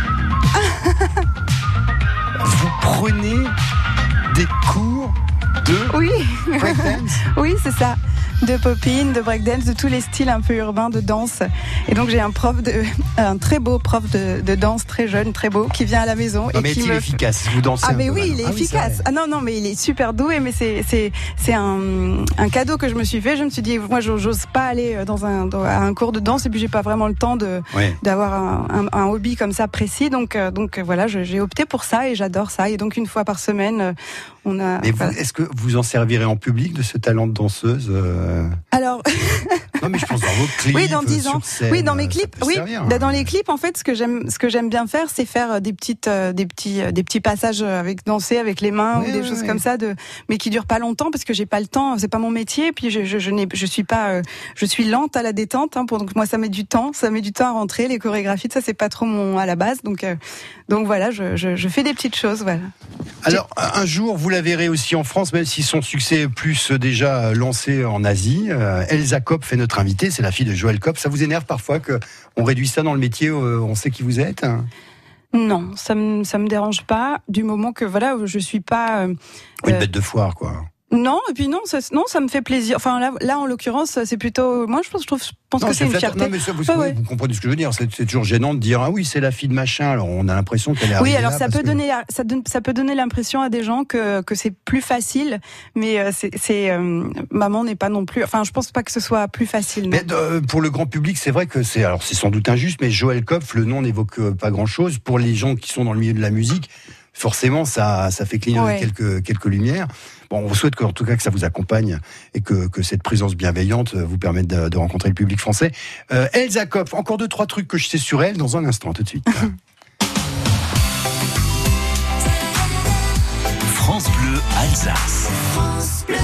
Vous prenez des cours de Oui, breakdance. oui, c'est ça. De popping, de breakdance, de tous les styles un peu urbains de danse. Et donc j'ai un prof de, un très beau prof de, de danse, très jeune, très beau, qui vient à la maison Non, et mais qui est-il me efficace? Vous dansez Ah un mais peu oui, maintenant. il est Ah oui, c'est efficace. vrai. Ah non non, mais il est super doué. Mais c'est c'est c'est un un cadeau que je me suis fait. Je me suis dit, moi j'ose pas aller dans un dans, à un cours de danse et puis j'ai pas vraiment le temps de Ouais. d'avoir un, un, un hobby comme ça précis. Donc euh, donc euh, voilà, je- j'ai opté pour ça et j'adore ça. Et donc une fois par semaine, euh, on a. Mais vous, voilà. est-ce que vous en servirez en public de ce talent de danseuse euh Alors. Non, mais je pense dans vos clips. Oui, dans dix sur ans. scène, Oui, dans mes ça clips. peut Oui, servir, Bah, hein. dans les clips, en fait, ce que j'aime, ce que j'aime bien faire, c'est faire des petites, euh, des petits, euh, des petits passages avec danser avec les mains Oui, ou des oui, choses oui. comme ça, de, mais qui durent pas longtemps parce que j'ai pas le temps. C'est pas mon métier. Puis je, je, je n'ai, je suis pas, euh, je suis lente à la détente. Hein, pour, donc moi, ça met du temps. Ça met du temps à rentrer. Les chorégraphies, ça c'est pas trop mon à la base. Donc, euh, donc voilà, je, je, je fais des petites choses. Voilà. Alors, un jour, vous la verrez aussi en France, même si son succès est plus déjà lancé en Asie. Euh, Elsa Kopp fait notre invitée, c'est la fille de Joël Kopp. Ça vous énerve parfois qu'on réduit ça dans le métier, euh, on sait qui vous êtes? Non, ça me, ça me dérange pas du moment que voilà, je suis pas. euh, Une euh, bête de foire, quoi. Non, et puis non, ça, non, ça me fait plaisir. Enfin là, là en l'occurrence, c'est plutôt. Moi, je pense, je trouve, je pense Non, que c'est une flatteur. fierté. Non, mais ça, vous, Ouais, ouais. vous comprenez ce que je veux dire. C'est, c'est toujours gênant de dire ah oui, c'est la fille de machin. Alors on a l'impression qu'elle est Oui, arrivée alors là ça parce peut que- donner, la- ça, donne, ça peut donner l'impression à des gens que que c'est plus facile, mais euh, c'est, c'est euh, maman n'est pas non plus. Enfin, je pense pas que ce soit plus facile. non. Mais euh, pour le grand public, c'est vrai que c'est alors c'est sans doute injuste, mais Joël Kopp, le nom n'évoque euh, pas grand-chose. Pour les gens qui sont dans le milieu de la musique, forcément, ça ça fait clignoter Ouais. quelques quelques lumières. Bon, on vous souhaite que, en tout cas que ça vous accompagne et que que cette présence bienveillante euh, vous permette de, de rencontrer le public français. Euh, Elsa Kopp, encore deux trois trucs que je sais sur elle dans un instant, tout de suite. France Bleu Alsace. France Bleu.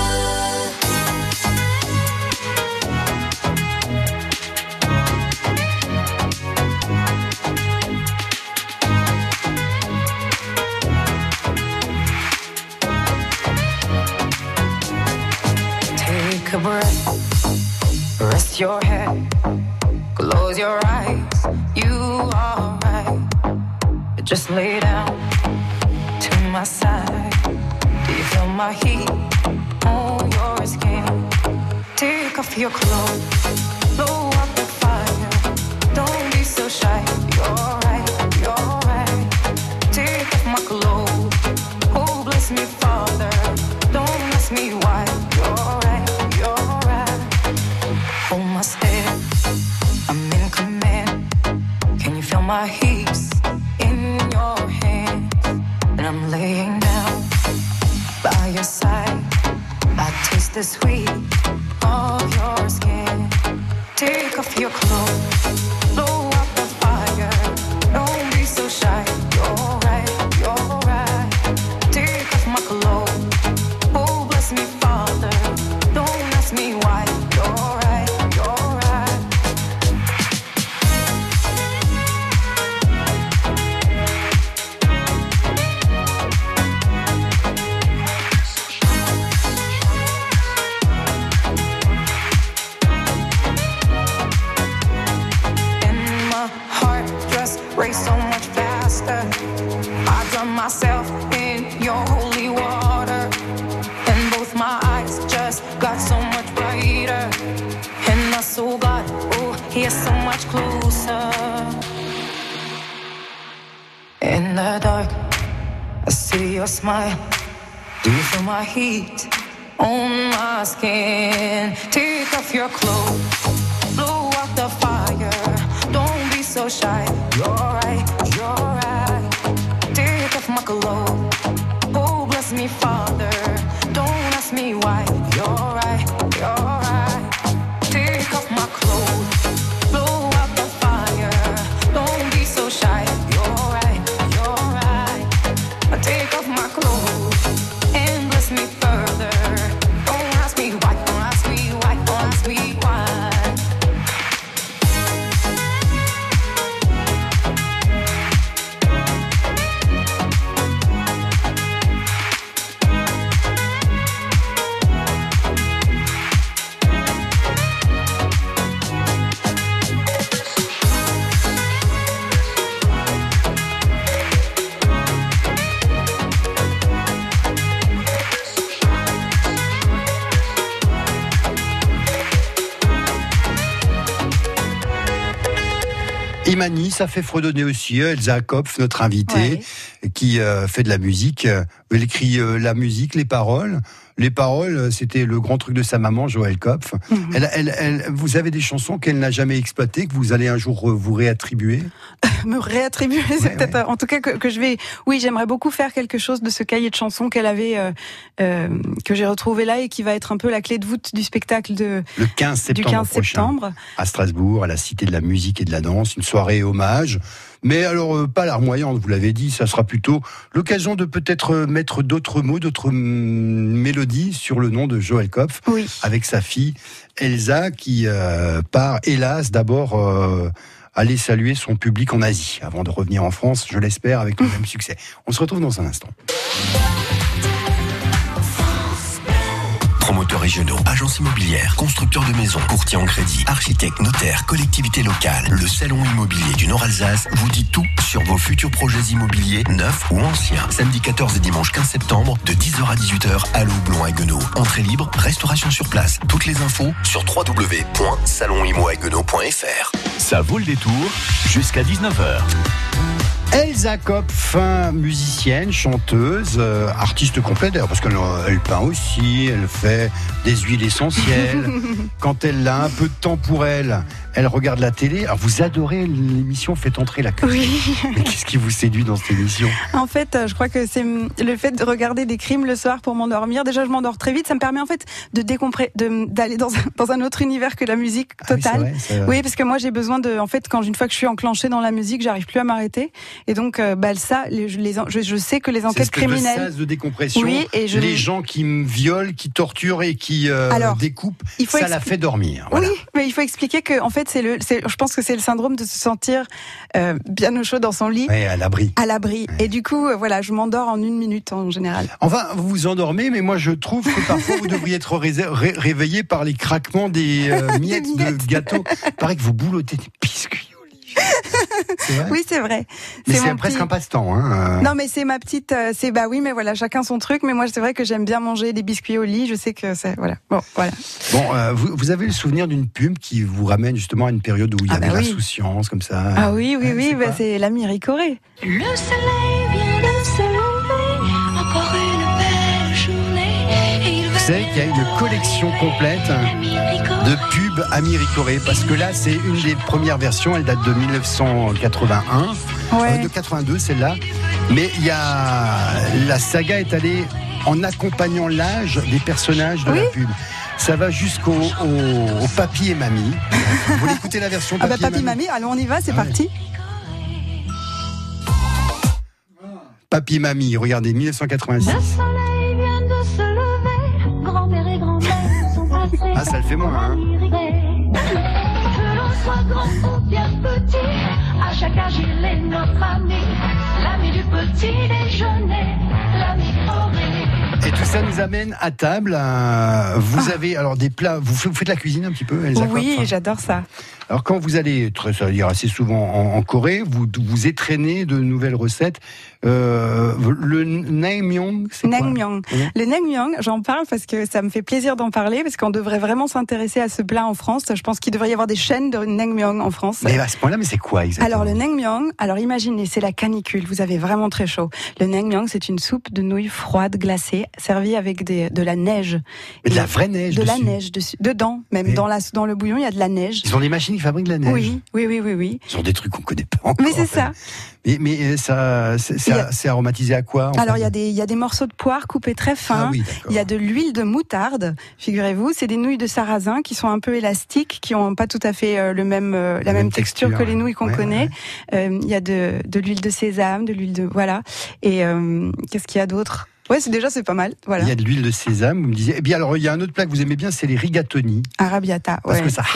Take a breath, rest your head, close your eyes. You are right. Just lay down to my side. Do you feel my heat on your skin? Take off your clothes, blow up the fire. Don't be so shy. You're right, you're right. Take off my clothes. Oh, bless me, Father. Don't ask me why. You're right, you're right. Hold my step, I'm in command. Can you feel my hips in your hands? And I'm laying down by your side. I taste the sweet of your skin. Take off your clothes, blow up the fire. Don't be so shy. You're right, you're right. Take off my clothes. Oh, bless me, Father. Don't ask me why. You're right, you're right. And my heart just raced so much faster. I drown myself in your holy water. And both my eyes just got so much brighter. And I saw God, oh, he's so much closer. In the dark, I see your smile. Do you feel my heat on my skin? Take off your clothes, blow out the fire. Don't be so shy. You're right, you're right. Take off my clothes. Oh, bless me, Father. Don't ask me why. You're right, you're right. Take off my clothes, blow out the fire. Don't be so shy. You're right, you're right. Take off my clothes and bless me further. Don't ask me why, don't ask me why, don't ask me why. Imani, ça fait fredonner aussi Elsa Kopf, notre invitée, ouais. qui euh, fait de la musique. Elle écrit euh, la musique, les paroles. Les paroles, c'était le grand truc de sa maman, Joël Kopf. Mm-hmm. Elle, elle, elle, vous avez des chansons qu'elle n'a jamais exploitées, que vous allez un jour vous réattribuer? Me réattribuer, c'est ouais, peut-être... Ouais. En tout cas, que, que je vais... Oui, j'aimerais beaucoup faire quelque chose de ce cahier de chansons qu'elle avait, euh, euh, que j'ai retrouvé là et qui va être un peu la clé de voûte du spectacle de, le quinze septembre du quinze prochain, septembre. À Strasbourg, à la Cité de la musique et de la danse, une soirée hommage. Mais alors, euh, pas larmoyante, vous l'avez dit, ça sera plutôt l'occasion de peut-être mettre d'autres mots, d'autres m- mélodies sur le nom de Joël Kopf, oui. avec sa fille Elsa, qui euh, part, hélas, d'abord euh, aller saluer son public en Asie, avant de revenir en France, je l'espère, avec le même succès. On se retrouve dans un instant. Promoteurs régionaux, agences immobilières, constructeurs de maisons, courtiers en crédit, architectes, notaires, collectivités locales. Le salon immobilier du Nord-Alsace vous dit tout sur vos futurs projets immobiliers, neufs ou anciens. Samedi quatorze et dimanche quinze septembre, de dix heures à dix-huit heures, à Loublon à Guenot. Entrée libre, restauration sur place. Toutes les infos sur w w w point salon imo a guenot point f r. Ça vaut le détour jusqu'à dix-neuf heures. Elsa Kopf, musicienne, chanteuse, euh, artiste complète d'ailleurs, parce qu'elle elle peint aussi, elle fait des huiles essentielles. Quand elle a un peu de temps pour elle, elle regarde la télé. Alors vous adorez l'émission Faites entrer la cuisine. Oui. Mais qu'est-ce qui vous séduit dans cette émission? En fait, je crois que c'est le fait de regarder des crimes le soir pour m'endormir. Déjà, je m'endors très vite. Ça me permet en fait de décompresser, de, d'aller dans un, dans un autre univers que la musique totale. Ah oui, c'est vrai, c'est vrai. Oui, parce que moi j'ai besoin de, en fait, quand une fois que je suis enclenchée dans la musique, j'arrive plus à m'arrêter. Et donc, euh, bah, ça, les, les, je, je sais que les enquêtes c'est criminelles. De sas de décompression. Oui, et je... les gens qui me violent, qui torturent et qui euh, Alors, découpent, il faut ça expli- la fait dormir. Voilà. Oui, mais il faut expliquer que, en fait, c'est le, c'est, je pense que c'est le syndrome de se sentir euh, bien au chaud dans son lit. Ouais, à l'abri. À l'abri. Ouais. Et du coup, euh, voilà, je m'endors en une minute en général. Enfin, vous vous endormez, mais moi je trouve que parfois vous devriez être ré- ré- réveillé par les craquements des euh, miettes, des miettes de gâteau. Il paraît que vous boulottez des biscuits. C'est vrai. Oui, c'est vrai. Mais c'est, c'est presque petit... un passe-temps. Hein. Non, mais c'est ma petite. Euh, c'est bah oui, mais voilà, chacun son truc. Mais moi, c'est vrai que j'aime bien manger des biscuits au lit. Je sais que c'est voilà. Bon, voilà. Bon, euh, vous, vous avez le souvenir d'une pub qui vous ramène justement à une période où il y ah avait bah oui. l'insouciance comme ça. Ah oui, oui, ouais, oui. c'est, bah, c'est l'ami Ricoré. Le soleil vient de se lever, encore une belle journée. Vous savez qu'il y a une collection complète de pubs Ami Ricoré, parce que là c'est une des premières versions, elle date de dix-neuf cent quatre-vingt-un, ouais. euh, de quatre-vingt-deux celle-là, mais il y a la saga est allée en accompagnant l'âge des personnages de oui. la pub. Ça va jusqu'au au, au papy et mamie. Vous voulez écouter la version Ah papy, bah papy et mamie mamie, allons on y va, c'est Ah parti. Papy et mamie, regardez, dix-neuf cent quatre-vingt-six. Le soleil vient de se lever, grand-mère et grand-mère sont passés. Ah, ça le fait moins, hein. Que l'on soit grand ou bien petit, à chaque âge il est notre ami. L'ami du petit déjeuner, l'ami doré. Et tout ça nous amène à table. euh, Vous avez alors des plats. Vous faites, vous faites la cuisine un petit peu, Elsa Oui, Kopf j'adore ça. Alors quand vous allez, très, ça veut dire assez souvent en, en Corée, vous vous étraînez de nouvelles recettes. Euh, le naengmyeon, c'est quoi? Naengmyeon. Oui. Le naengmyeon, j'en parle parce que ça me fait plaisir d'en parler, parce qu'on devrait vraiment s'intéresser à ce plat en France. Je pense qu'il devrait y avoir des chaînes de naengmyeon en France. Mais à ce point-là, mais c'est quoi exactement? Alors le naengmyeon, alors imaginez, c'est la canicule, vous avez vraiment très chaud. Le naengmyeon, c'est une soupe de nouilles froides glacées, servie avec des, de la neige. Mais de Et la vraie neige De la dessus. neige dessus, dedans, même Mais- dans, la, dans le bouillon, il y a de la neige. Ils ont des machines qui fabriquent de la neige. Oui, oui, oui, oui, oui. Ils ont des trucs qu'on connaît pas encore. Mais c'est en fait. ça. Mais, mais euh, ça, c'est, Il y a- ça- c'est aromatisé à quoi en Alors fait il y a des il y a des morceaux de poire coupés très fins. Ah oui, d'accord. Il y a de l'huile de moutarde. Figurez-vous, c'est des nouilles de sarrasin qui sont un peu élastiques, qui ont pas tout à fait euh, le même euh, la, La même même texture, texture, que les nouilles qu'on ouais, connaît. Euh, Il y a de de l'huile de sésame, de l'huile de voilà. Et euh, qu'est-ce qu'il y a d'autre? Ouais, c'est déjà c'est pas mal. Voilà. Il y a de l'huile de sésame, vous me disiez. Et bien alors il y a un autre plat que vous aimez bien, c'est les rigatoni. Arrabbiata. Parce Ouais. que ça.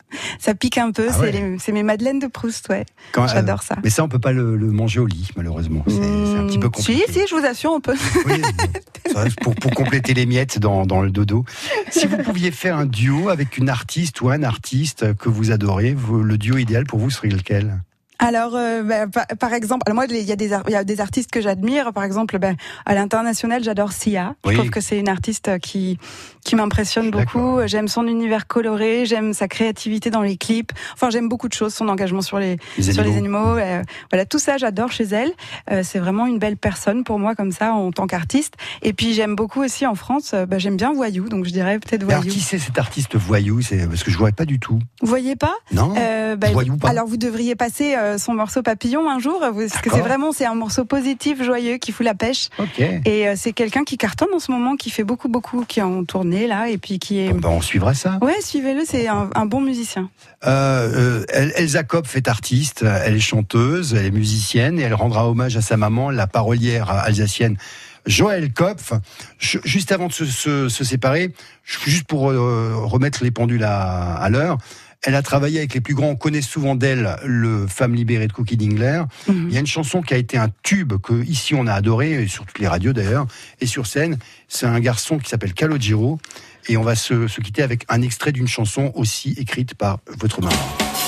Ça pique un peu. Ah c'est ouais. les- c'est mes madeleines de Proust. Ouais. Quand- J'adore euh, ça. Mais ça on peut pas le, le manger au lit malheureusement. C'est, c'est un petit peu Hmm, compliqué. Si si, je vous assure, on peut. Oui, ça, pour, pour compléter les miettes dans, dans le dodo. Si vous pouviez faire un duo avec une artiste ou un artiste que vous adorez, vous- le duo idéal pour vous serait lequel? Alors, euh, bah, par, par exemple, alors moi, il y a des, ar- il y a des artistes que j'admire. Par exemple, bah, à l'international, j'adore Sia. Oui. Je trouve que c'est une artiste qui qui m'impressionne beaucoup. J'aime son univers coloré, j'aime sa créativité dans les clips. Enfin, j'aime beaucoup de choses, son engagement sur les, Les sur les animaux. animaux. euh, voilà, tout ça, j'adore chez elle. Euh, c'est vraiment une belle personne pour moi, comme ça, en tant qu'artiste. Et puis, j'aime beaucoup aussi en France. euh, bah, j'aime bien Voyou, donc je dirais peut-être Alors Voyou. qui c'est cet artiste voyou? C'est parce que je vois pas du tout. Vous voyez pas? Non. Euh, bah, Voyou pas. Alors vous devriez passer euh, son morceau Papillon un jour, vous- parce que c'est D'accord. vraiment c'est un morceau positif, joyeux, qui fout la pêche. Ok. Et euh, c'est quelqu'un qui cartonne en ce moment, qui fait beaucoup beaucoup, qui est en tournée là, et puis qui est. Bon, ben, on suivra ça. Ouais, suivez-le, c'est un, un bon musicien. Euh, euh, El- Elsa Kopf est artiste, elle est chanteuse, elle est musicienne et elle rendra hommage à sa maman, la parolière alsacienne Joëlle Kopf. Je- juste avant de se, se- se séparer, je- juste pour euh, remettre les pendules à, à l'heure, elle a travaillé avec les plus grands. On connaît souvent d'elle le Femme libérée de Cookie Dingler. Mhm. Il y a une chanson qui a été un tube que ici on a adoré, et sur toutes les radios d'ailleurs, et sur scène. C'est un garçon qui s'appelle Calogero. Et on va se, se quitter avec un extrait d'une chanson aussi écrite par votre maman.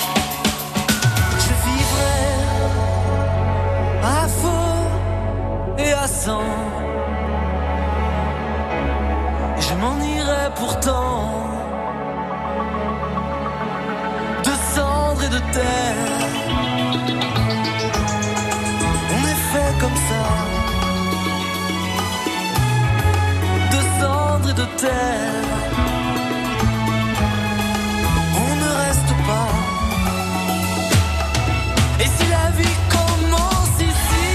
Je vivrai à faux et à sang. Je m'en irai pourtant de cendres et de terre. On est fait comme ça, de cendres et de terre. On ne reste pas. Et si la vie commence ici,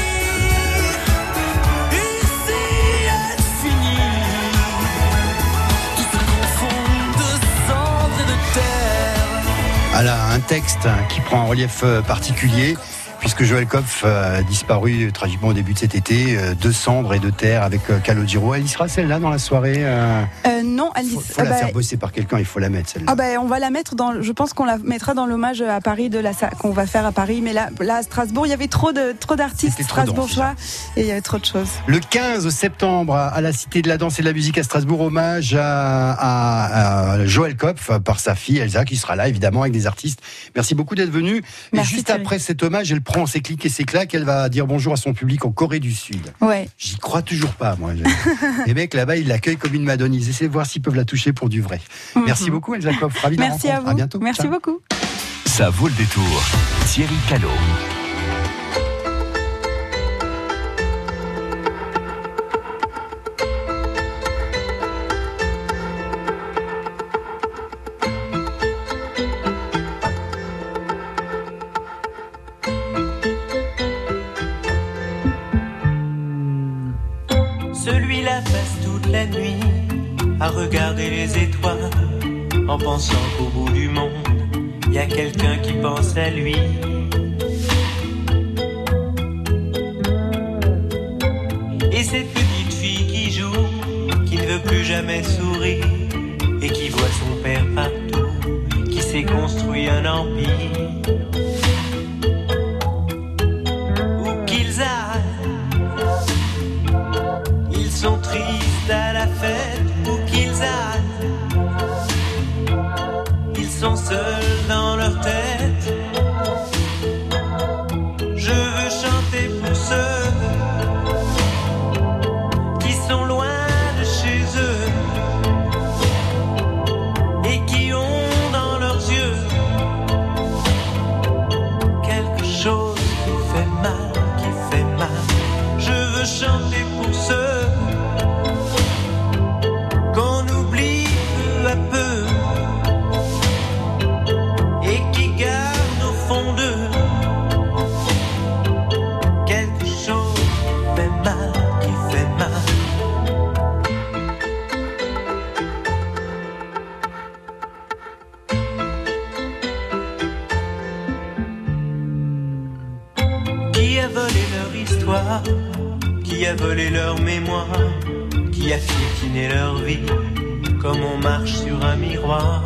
ici est finie, tout se confond de cendres et de terre. Elle a un texte qui prend un relief euh, particulier, puisque Joëlle Kopf euh, a disparu euh, tragiquement au début de cet été, euh, de cendres et de terre avec euh, Calogero. Elle y sera celle-là dans la soirée euh, Euh, non, Alice. faut, faut ah la bah, faire bosser par quelqu'un, il faut la mettre celle-là. ah bah, on va la mettre dans. Je pense qu'on la mettra dans l'hommage à Paris de la sa- qu'on va faire à Paris. Mais là, là à Strasbourg, il y avait trop de trop d'artistes C'était trop dense, strasbourgeois et il y avait trop de choses. Le quinze septembre, à la Cité de la Danse et de la Musique à Strasbourg, hommage à, à, à Joëlle Kopf par sa fille Elsa, qui sera là évidemment avec des artistes. Merci beaucoup d'être venu. Et Merci, juste Thierry. après cet hommage, elle prend ses clics et ses claques, elle va dire bonjour à son public en Corée du Sud. Ouais. J'y crois toujours pas, moi. Les mecs là-bas, ils l'accueillent comme une madone. Ils essaient de voir s'ils peuvent la toucher pour du vrai. Mhm. Merci beaucoup, Elsa Kopf. Ravi de la Merci à rencontre. vous. À bientôt. Merci Ciao. beaucoup. Ça vaut le détour. Thierry Callot. Celui-là passe toute la nuit à regarder les étoiles, en pensant qu'au bout du monde, y a quelqu'un qui pense à lui. Et cette petite fille qui joue, qui ne veut plus jamais sourire, et qui voit son père partout, qui s'est construit un empire. Où qu'ils aillent, ils sont tristes à la fête. Où qu'ils aillent, ils sont seuls dans leur tête. Je veux chanter pour ceux qui sont loin de chez eux et qui ont dans leurs yeux quelque chose qui fait mal, qui fait mal. Je veux chanter pour ceux qu'on oublie peu à peu et qui gardent au fond d'eux quelque chose qui fait mal, qui fait mal. Qui a volé leur histoire, qui a volé leur mémoire, qui a piétiné leur vie, comme on marche sur un miroir.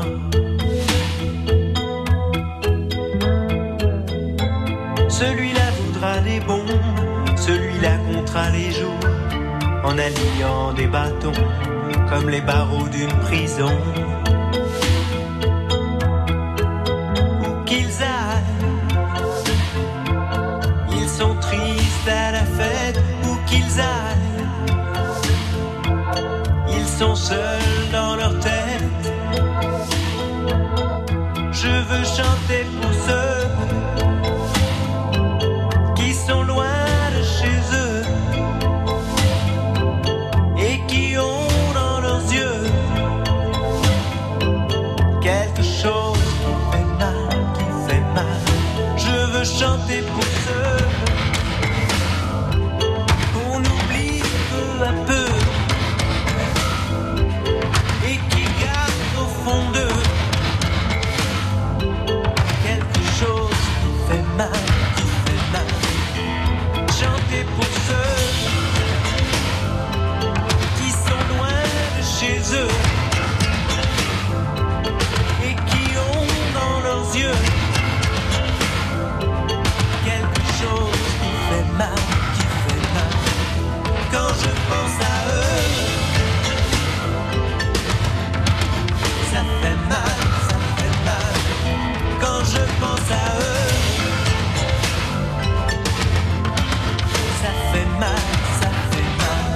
Celui-là voudra des bombes, celui-là comptera les jours, en alignant des bâtons, comme les barreaux d'une prison. Où qu'ils aillent, ils sont tristes à la fête. Où qu'ils aillent, ils sont seuls dans leur tête. Je veux chanter pour ceux qui sont loin de chez eux et qui ont dans leurs yeux quelque chose qui fait mal, qui fait mal. Je veux chanter pour ceux qu'on oublie peu à peu et qui gardent au fond d'eux quelque chose qui fait mal, qui fait mal. Chanter pour ceux qui sont loin de chez eux et qui ont dans leurs yeux quelque chose qui fait mal, qui fait mal. Quand je pense à eux, ça fait mal, ça fait mal. Quand je pense à eux, ça fait mal, ça fait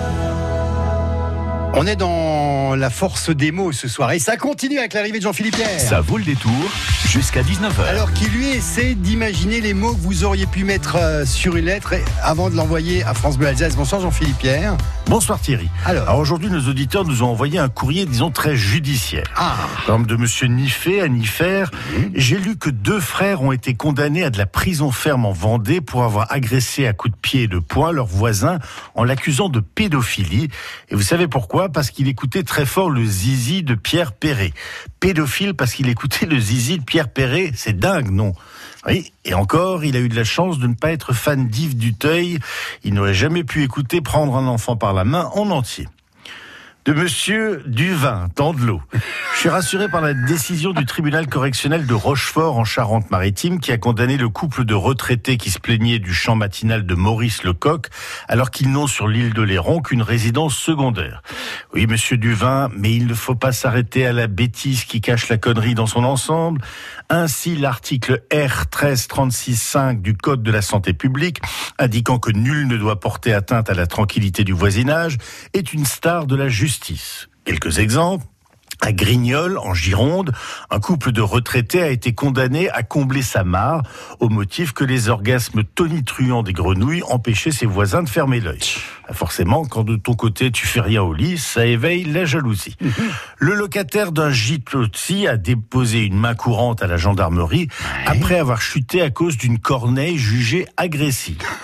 mal. On est dans la force des mots ce soir et ça continue avec l'arrivée de Jean-Philippe Pierre. Ça vaut le détour jusqu'à dix-neuf heures. Alors qui lui essaie d'imaginer les mots que vous auriez pu mettre euh, sur une lettre et, avant de l'envoyer à France Bleu Alsace. Bonsoir Jean-Philippe Pierre. Bonsoir Thierry. Alors, Alors aujourd'hui, nos auditeurs nous ont envoyé un courrier, disons, très judiciaire. Ah. Comme de monsieur Niffet à Niffer. Mmh. J'ai lu que deux frères ont été condamnés à de la prison ferme en Vendée pour avoir agressé à coups de pied et de poing leur voisin en l'accusant de pédophilie. Et vous savez pourquoi ? Parce qu'il écoutait très fort le zizi de Pierre Perret. Pédophile parce qu'il écoutait le zizi de Pierre Perret, c'est dingue, non ? Oui, et encore, il a eu de la chance de ne pas être fan d'Yves Duteil. Il n'aurait jamais pu écouter Prendre un enfant par la main en entier. De monsieur Duvin, Tandelot. Je suis rassuré par la décision du tribunal correctionnel de Rochefort en Charente-Maritime qui a condamné le couple de retraités qui se plaignaient du chant matinal de Maurice Lecoq alors qu'ils n'ont sur l'île de Léron qu'une résidence secondaire. Oui, monsieur Duvin, mais il ne faut pas s'arrêter à la bêtise qui cache la connerie dans son ensemble. Ainsi, l'article R treize trente-six cinq du Code de la santé publique, indiquant que nul ne doit porter atteinte à la tranquillité du voisinage, est une star de la justice. Quelques exemples. À Grignols, en Gironde, un couple de retraités a été condamné à combler sa mare au motif que les orgasmes tonitruants des grenouilles empêchaient ses voisins de fermer l'œil. Forcément, quand de ton côté tu fais rien au lit, ça éveille la jalousie. Mmh. Le locataire d'un gîte loti a déposé une main courante à la gendarmerie ouais. après avoir chuté à cause d'une corneille jugée agressive.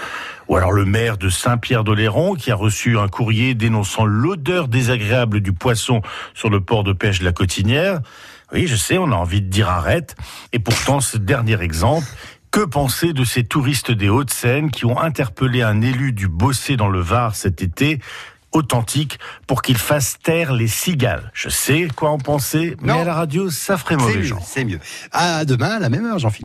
Ou alors le maire de Saint-Pierre-d'Oléron qui a reçu un courrier dénonçant l'odeur désagréable du poisson sur le port de pêche de la Cotinière. Oui, je sais, on a envie de dire arrête. Et pourtant, ce dernier exemple, que penser de ces touristes des Hauts-de-Seine qui ont interpellé un élu du Bossé dans le Var cet été, authentique, pour qu'il fasse taire les cigales? Je sais quoi en penser, mais Non. à la radio, ça ferait mauvais C'est mieux, genre. c'est mieux. À demain, à la même heure, Jean-Philippe.